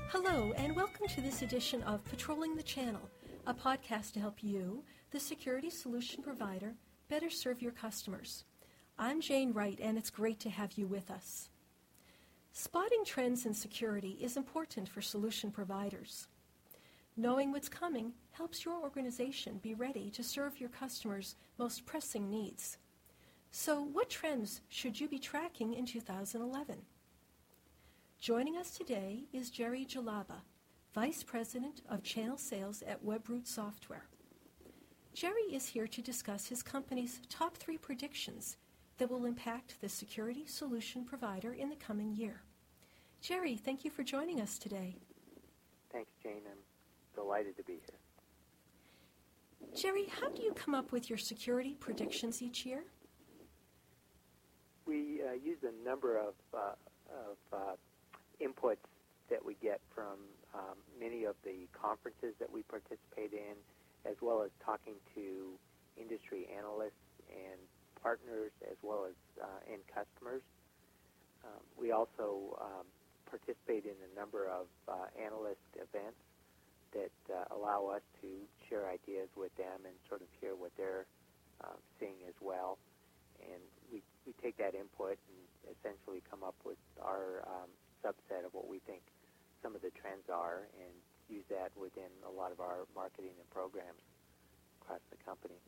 Hello, and welcome to this edition of Patrolling the Channel, a podcast to help you, the security solution provider, better serve your customers. I'm Jane Wright, and it's great to have you with us. Spotting trends in security is important for solution providers. Knowing what's coming helps your organization be ready to serve your customers' most pressing needs. So, what trends should you be tracking in 2011? Joining us today is Jerry Jalaba, Vice President of Channel Sales at Webroot Software. Jerry is here to discuss his company's top 3 predictions that will impact the security solution provider in the coming year. Jerry, thank you for joining us today. Thanks, Jane. I'm delighted to be here. Jerry, how do you come up with your security predictions each year? We use a number of inputs that we get from many of the conferences that we participate in, as well as talking to industry analysts and partners, as well as end customers. We also participate in a number of analyst events that allow us to share ideas with them and sort of hear what they're seeing as well. And we take that input and essentially come up with our subset of what we think some of the trends are and use that within a lot of our marketing and programs across the company.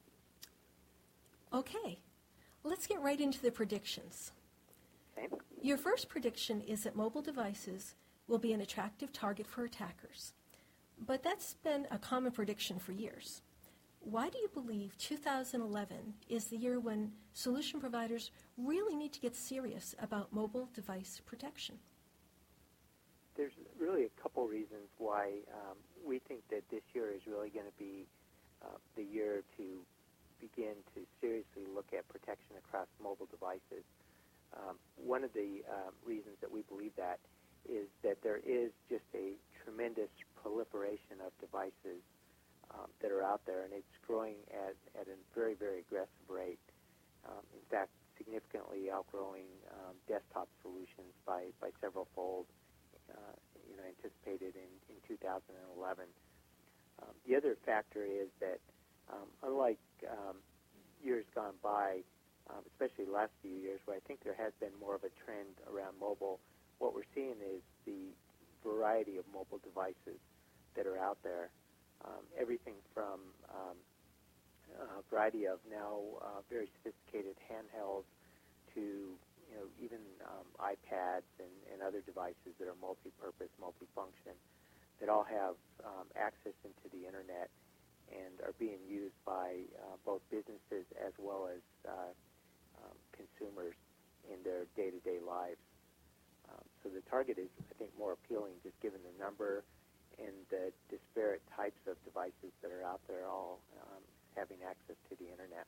Okay, let's get right into the predictions. Okay. Your first prediction is that mobile devices will be an attractive target for attackers. But that's been a common prediction for years. Why do you believe 2011 is the year when solution providers really need to get serious about mobile device protection? There's really a couple reasons why we think that this year is really going to be the year to begin to seriously look at protection across mobile devices. One of the reasons that we believe that is that there is just a tremendous proliferation of devices that are out there, and it's growing at a very, very aggressive rate. In fact, significantly outgrowing desktop solutions by several fold, anticipated in 2011. The other factor is that unlike years gone by, especially the last few years, where I think there has been more of a trend around mobile, what we're seeing is the variety of mobile devices that are out there. Everything from a variety of now very sophisticated handhelds to even iPads and other devices that are multi-purpose, multi-function, that all have access into the internet and are being used by both businesses as well as consumers in their day-to-day lives. So the target is, I think, more appealing just given the number and the disparate types of devices that are out there all having access to the internet.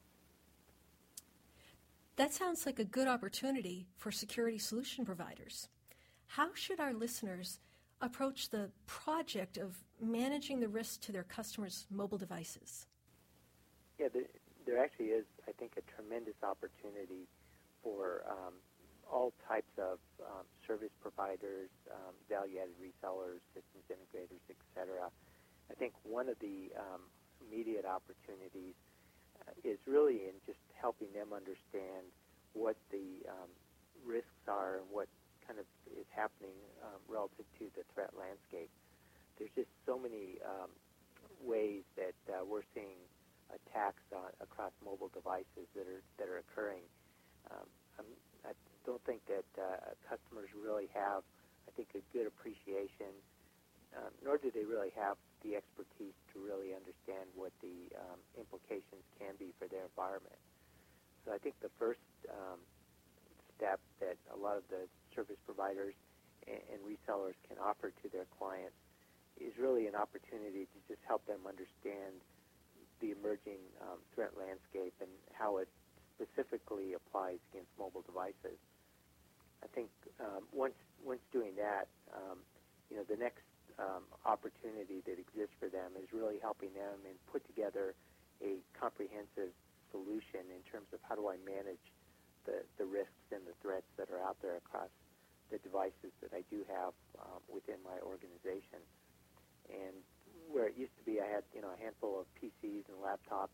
That sounds like a good opportunity for security solution providers. How should our listeners approach the project of managing the risk to their customers' mobile devices? Yeah, there actually is, I think, a tremendous opportunity for all types of service providers, value-added resellers, systems integrators, etc. I think one of the immediate opportunities is really in just helping them understand what the risks are and what kind of is happening relative to the threat landscape. There's just so many ways that we're seeing attacks across mobile devices that are occurring. I don't think that customers really have, I think, a good appreciation, nor do they really have the expertise to really understand what the implications can be for their environment. So I think the first step that a lot of the service providers and resellers can offer to their clients is really an opportunity to just help them understand the emerging threat landscape and how it specifically applies against mobile devices. I think once doing that, the next opportunity that exists for them is really helping them and put together a comprehensive solution in terms of how do I manage the risks and the threats that are out there across the devices that I do have within my organization. And where it used to be, I had a handful of PCs and laptops.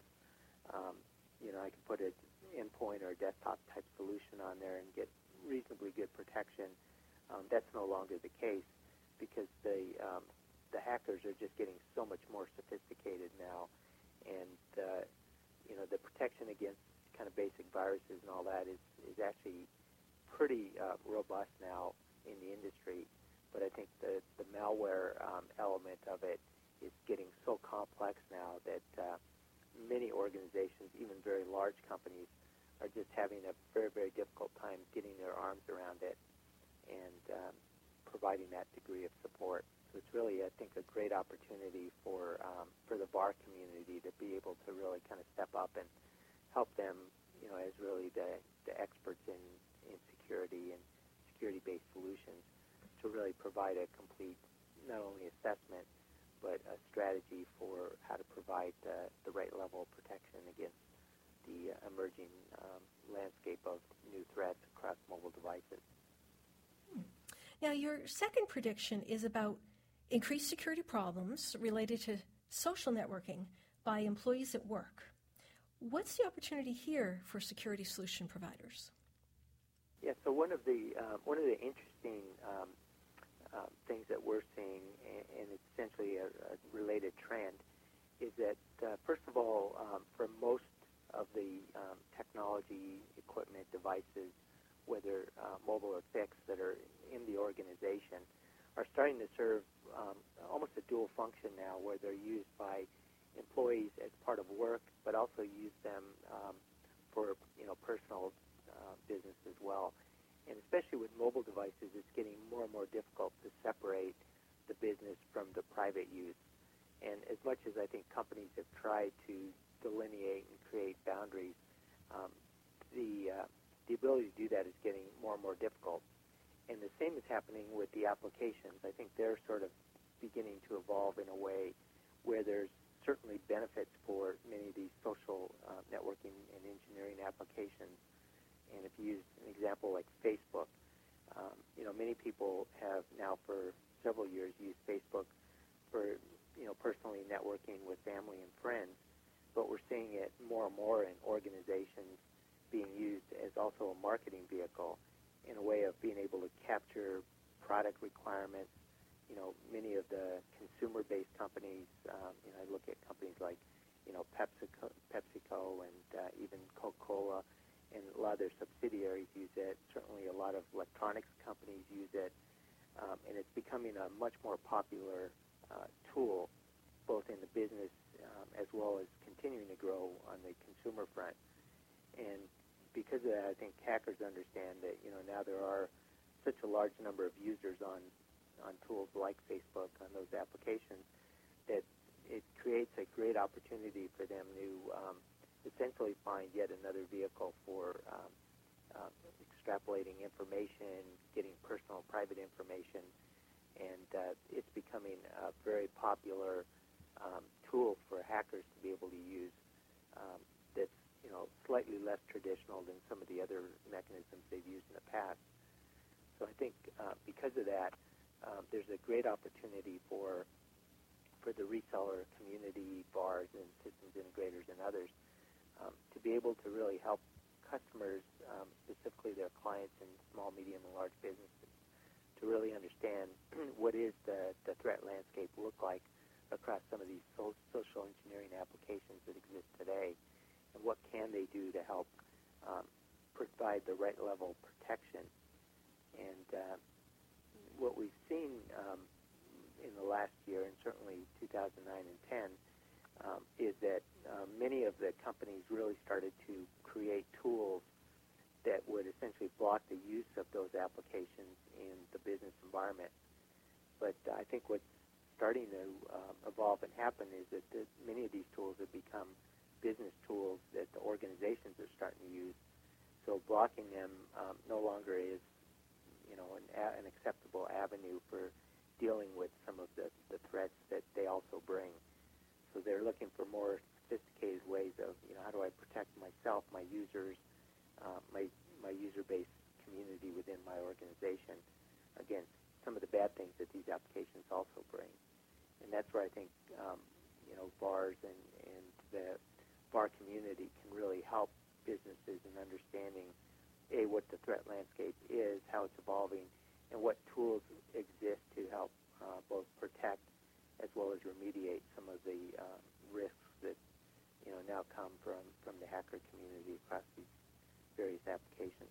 I could put an endpoint or a desktop type solution on there and get reasonably good protection. That's no longer the case because the hackers are just getting so much more sophisticated now, and the protection against kind of basic viruses and all that is actually pretty robust now in the industry. But I think the malware element of it is getting so complex now that many organizations, even very large companies, are just having a very, very difficult time getting their arms around it and providing that degree of support. So it's really, I think, a great opportunity for the VAR community to be able to really kind of step up and help them, as really the experts in security and security-based solutions, to really provide a complete, not only assessment, but a strategy for how to provide the right level of protection against the emerging landscape of new threats across mobile devices. Now, your second prediction is about increased security problems related to social networking by employees at work. What's the opportunity here for security solution providers? Yeah, so one of the interesting things that we're seeing, and it's essentially a related trend, is that first of all, for most of the technology, equipment, devices, whether mobile or fixed, that are in the organization, are starting to serve almost a dual function now, where they're used by employees as part of work, but also use them for personal business as well. And especially with mobile devices, it's getting more and more difficult to separate the business from the private use. And as much as I think companies have tried to delineate and create boundaries, the ability to do that is getting more and more difficult. And the same is happening with the applications. I think they're sort of beginning to evolve in a way where there's certainly benefits for many of these social networking and engineering applications. And if you use an example like Facebook, many people have now for several years used Facebook for personally networking with family and friends, but we're seeing it more and more in organizations being used as also a marketing vehicle in a way of being able to capture product requirements. Many of the consumer-based companies, I look at companies like, PepsiCo and even Coca-Cola, and a lot of their subsidiaries use it. Certainly a lot of electronics companies use it, and it's becoming a much more popular tool, both in the business as well as continuing to grow on the consumer front. And because of that, I think hackers understand that, now there are such a large number of users on tools like Facebook, on those applications, that it creates a great opportunity for them to essentially find yet another vehicle for extrapolating information, getting personal private information, and it's becoming a very popular tool for hackers to be able to use that's slightly less traditional than some of the other mechanisms they've used in the past. So I think because of that, there's a great opportunity for the reseller community, VARs and systems integrators and others, to be able to really help customers, specifically their clients in small, medium, and large businesses, to really understand what is the threat landscape look like across some of these social engineering applications that exist today, and what can they do to help provide the right level of protection. And what we've seen in the last year, and certainly 2009 and 10, is that many of the companies really started to create tools that would essentially block the use of those applications in the business environment. But I think what's starting to evolve and happen is that many of these tools have become business tools that the organizations are starting to use. So blocking them no longer is, an acceptable avenue for dealing with some of the threats that they also bring. So they're looking for more sophisticated ways of, how do I protect myself, my users, my user-based community within my organization. where I think VARs and the VAR community can really help businesses in understanding what the threat landscape is, how it's evolving, and what tools exist to help both protect as well as remediate some of the risks that now come from the hacker community across these various applications.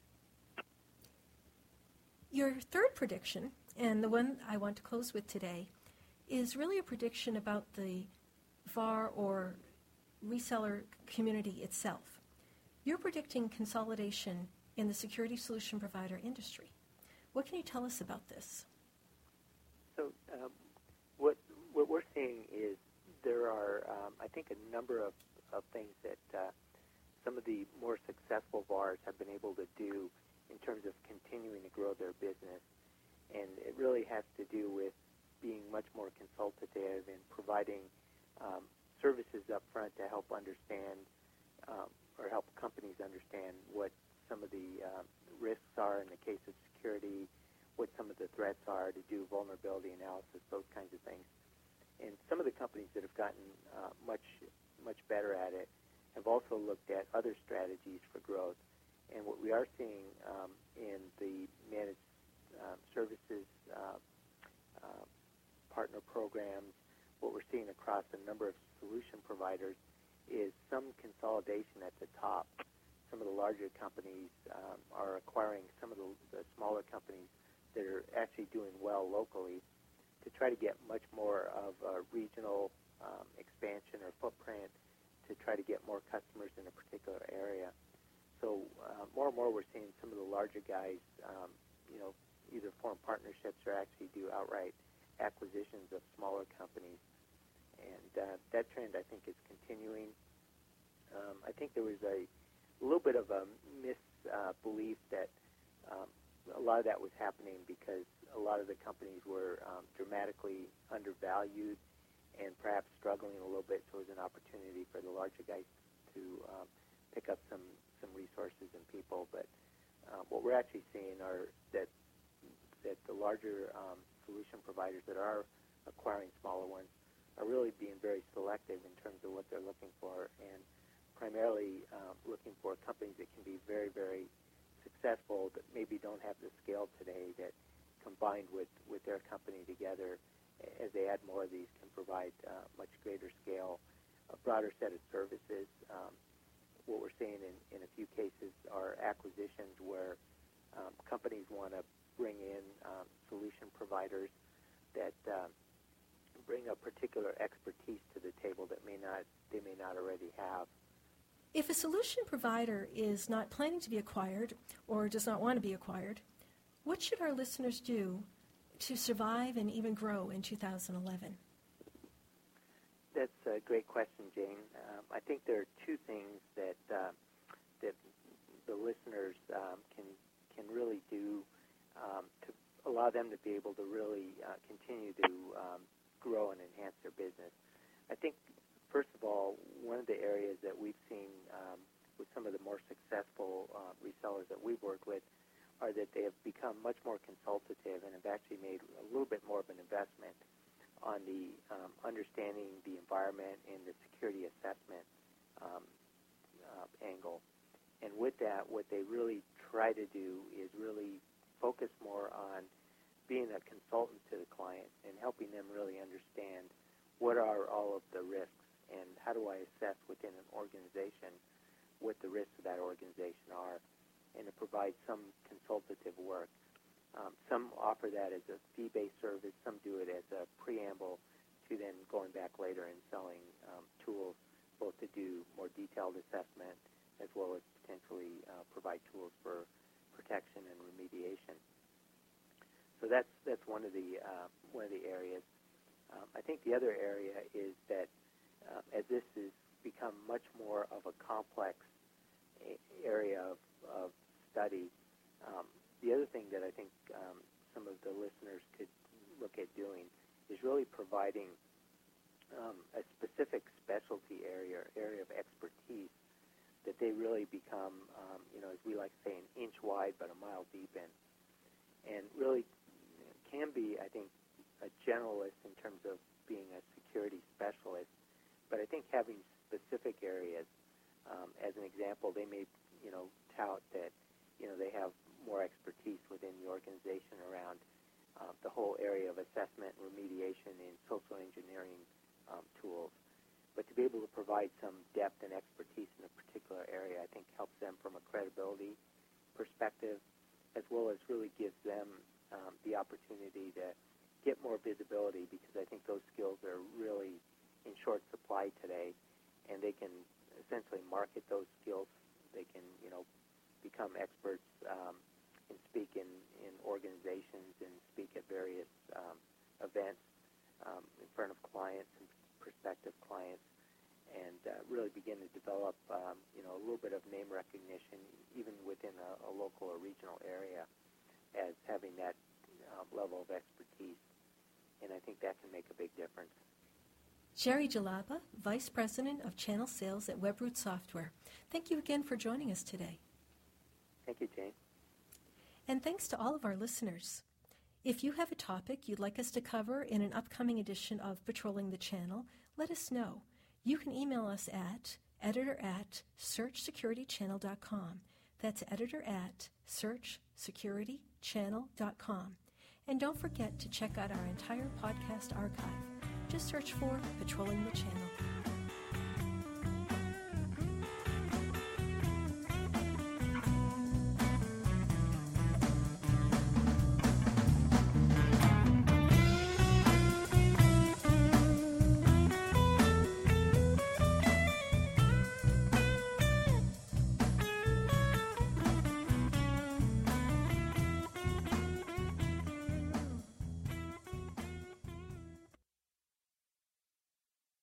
Your third prediction, and the one I want to close with today, is really a prediction about the VAR or reseller community itself. You're predicting consolidation in the security solution provider industry. What can you tell us about this? So what we're seeing is there are, I think, a number of things that some of the more successful VARs have been able to do in terms of continuing to grow their business. And it really has to do with being much more consultative and providing services up front to help understand or help companies understand what some of the risks are in the case of security, what some of the threats are, to do vulnerability analysis, those kinds of things. And some of the companies that have gotten much better at it have also looked at other strategies for growth. And what we are seeing in the managed services partner programs, what we're seeing across a number of solution providers is some consolidation at the top. Some of the larger companies are acquiring some of the smaller companies that are actually doing well locally to try to get much more of a regional expansion or footprint, to try to get more customers in a particular area. So more and more we're seeing some of the larger guys, either form partnerships or actually do outright acquisitions of smaller companies. And that trend, I think, is continuing. I think there was a little bit of a misbelief that a lot of that was happening because a lot of the companies were dramatically undervalued and perhaps struggling a little bit, so it was an opportunity for the larger guys to pick up some resources and people. But what we're actually seeing are that the larger solution providers that are acquiring smaller ones are really being very selective in terms of what they're looking for, and primarily looking for companies that can be very, very successful that maybe don't have the scale today, that combined with their company together, as they add more of these, can provide much greater scale, a broader set of services. What we're seeing in a few cases are acquisitions where companies want to bring in solution providers that bring a particular expertise to the table that they may not already have. If a solution provider is not planning to be acquired or does not want to be acquired, what should our listeners do to survive and even grow in 2011? That's a great question, Jane. I think there are two things that the listeners can really do to allow them to be able to really continue to grow and enhance their business. I think, first of all, one of the areas that we've seen with some of the more successful resellers that we've worked with are that they have become much more consultative and have actually made a little bit more of an investment on the understanding the environment and the security assessment angle. And with that, what they really try to do is really focus more on being a consultant to the client and helping them really understand what are all of the risks and how do I assess within an organization what the risks of that organization are, and to provide some consultative work. Some offer that as a fee-based service. Some do it as a preamble to then going back later and selling tools, both to do more detailed assessment as well as potentially provide tools for protection and remediation. So that's one of the areas. I think the other area is that as this has become much more of a complex area of study, the other thing that I think some of the listeners could look at doing is really providing a specific specialty area of expertise that they really become, as we like to say, an inch wide but a mile deep in. And really can be, I think, a generalist in terms of being a security specialist, but I think having specific areas, as an example, they may, tout that, they have more expertise within the organization around the whole area of assessment and remediation in social engineering tools. But to be able to provide some depth and expertise in a particular area, I think helps them from a credibility perspective, as well as really gives them the opportunity to get more visibility, because I think those skills are really in short supply today, and they can essentially market those skills. They can, become experts and speak in organizations and speak at various events in front of clients and prospective clients, and really begin to develop, a little bit of name recognition, even within a local or regional area, as having that level of expertise. And I think that can make a big difference. Jerry Jalaba, Vice President of Channel Sales at WebRoot Software. Thank you again for joining us today. Thank you, Jane. And thanks to all of our listeners. If you have a topic you'd like us to cover in an upcoming edition of Patrolling the Channel, let us know. You can email us at editor@searchsecuritychannel.com. That's editor@searchsecuritychannel.com. And don't forget to check out our entire podcast archive. Just search for Patrolling the Channel.